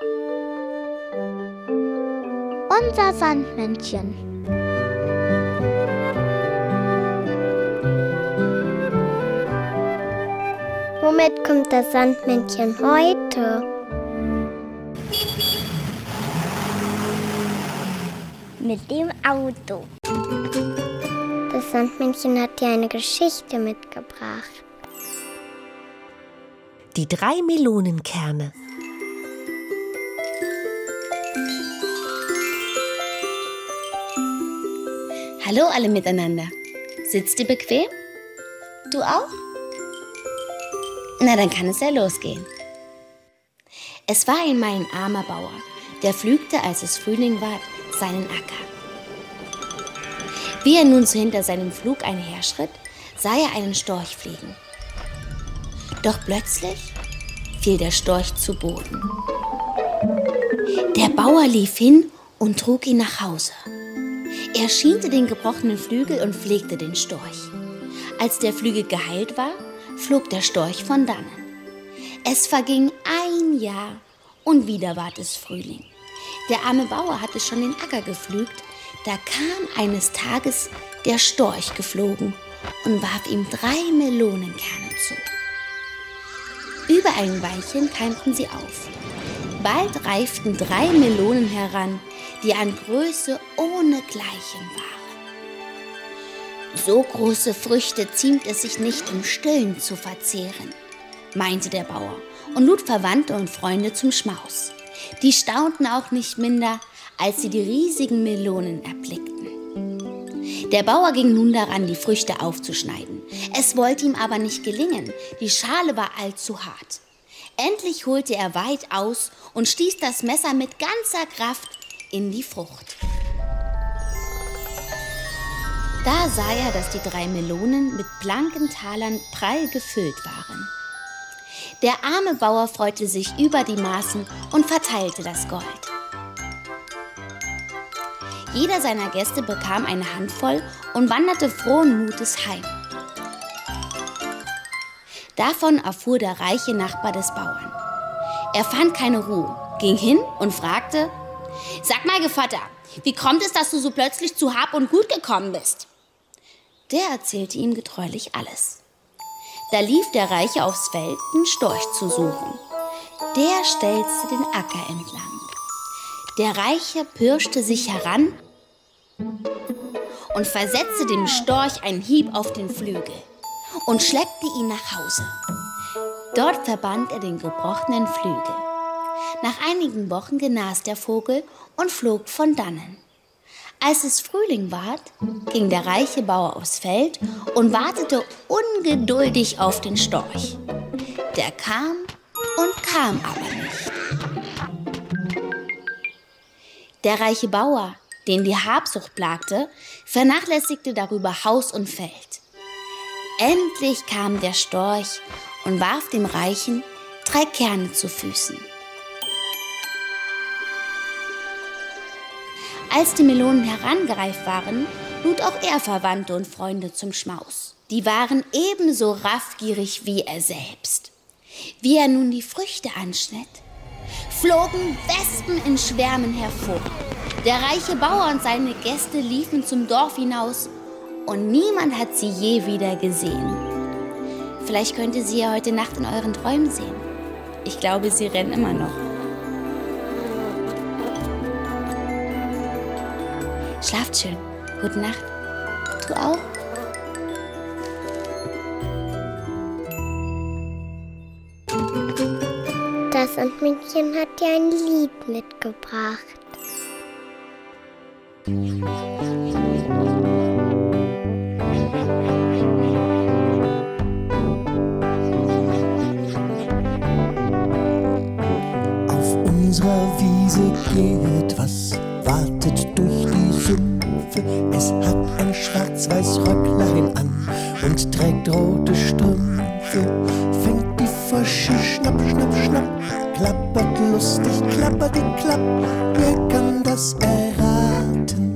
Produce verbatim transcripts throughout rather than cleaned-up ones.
Unser Sandmännchen. Womit kommt das Sandmännchen heute? Mit dem Auto. Das Sandmännchen hat dir eine Geschichte mitgebracht. Die drei Melonenkerne. Hallo alle miteinander. Sitzt ihr bequem? Du auch? Na, dann kann es ja losgehen. Es war einmal ein armer Bauer, der pflügte, als es Frühling war, seinen Acker. Wie er nun so hinter seinem Pflug einherschritt, sah er einen Storch fliegen. Doch plötzlich fiel der Storch zu Boden. Der Bauer lief hin und trug ihn nach Hause. Er schiente den gebrochenen Flügel und pflegte den Storch. Als der Flügel geheilt war, flog der Storch von dannen. Es verging ein Jahr und wieder ward es Frühling. Der arme Bauer hatte schon den Acker gepflügt, da kam eines Tages der Storch geflogen und warf ihm drei Melonenkerne zu. Über ein Weilchen keimten sie auf. Bald reiften drei Melonen heran, die an Größe ohnegleichen waren. So große Früchte ziemt es sich nicht im Stillen zu verzehren, meinte der Bauer und lud Verwandte und Freunde zum Schmaus. Die staunten auch nicht minder, als sie die riesigen Melonen erblickten. Der Bauer ging nun daran, die Früchte aufzuschneiden. Es wollte ihm aber nicht gelingen, die Schale war allzu hart. Endlich holte er weit aus und stieß das Messer mit ganzer Kraft in die Frucht. Da sah er, dass die drei Melonen mit blanken Talern prall gefüllt waren. Der arme Bauer freute sich über die Maßen und verteilte das Gold. Jeder seiner Gäste bekam eine Handvoll und wanderte frohen Mutes heim. Davon erfuhr der reiche Nachbar des Bauern. Er fand keine Ruhe, ging hin und fragte: »Sag mal, Gevatter, wie kommt es, dass du so plötzlich zu Hab und Gut gekommen bist?« Der erzählte ihm getreulich alles. Da lief der Reiche aufs Feld, den Storch zu suchen. Der stelzte den Acker entlang. Der Reiche pirschte sich heran und versetzte dem Storch einen Hieb auf den Flügel und schleppte ihn nach Hause. Dort verband er den gebrochenen Flügel. Nach einigen Wochen genas der Vogel und flog von dannen. Als es Frühling ward, ging der reiche Bauer aufs Feld und wartete ungeduldig auf den Storch. Der kam und kam aber nicht. Der reiche Bauer, den die Habsucht plagte, vernachlässigte darüber Haus und Feld. Endlich kam der Storch und warf dem Reichen drei Kerne zu Füßen. Als die Melonen herangereift waren, lud auch er Verwandte und Freunde zum Schmaus. Die waren ebenso raffgierig wie er selbst. Wie er nun die Früchte anschnitt, flogen Wespen in Schwärmen hervor. Der reiche Bauer und seine Gäste liefen zum Dorf hinaus und niemand hat sie je wieder gesehen. Vielleicht könnt ihr sie ja heute Nacht in euren Träumen sehen. Ich glaube, sie rennen immer noch. Schlaft schön. Gute Nacht. Du auch? Das Sandmännchen hat dir ein Lied mitgebracht. Auf unserer Wiese geht was, wartet durch die Sümpfe. Es hat ein schwarz-weiß Röcklein an und trägt rote Strümpfe. Fängt die Frösche schnapp, schnapp, schnapp, klappert lustig, klappert die Klapp. Wer kann das erraten?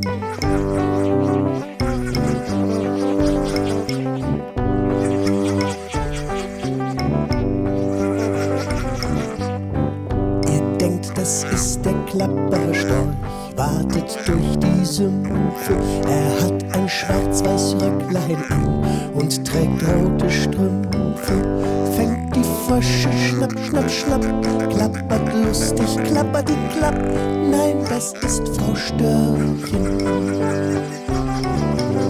Ihr denkt, das das ist der Klapperstorch, wartet durch die Sümpfe. Er hat ein schwarz-weiß Röcklein an und trägt rote Strümpfe. Fängt die Frösche, schnapp, schnapp, schnapp, klappert lustig, klappert die Klapp. Nein, das ist Frau Störchen.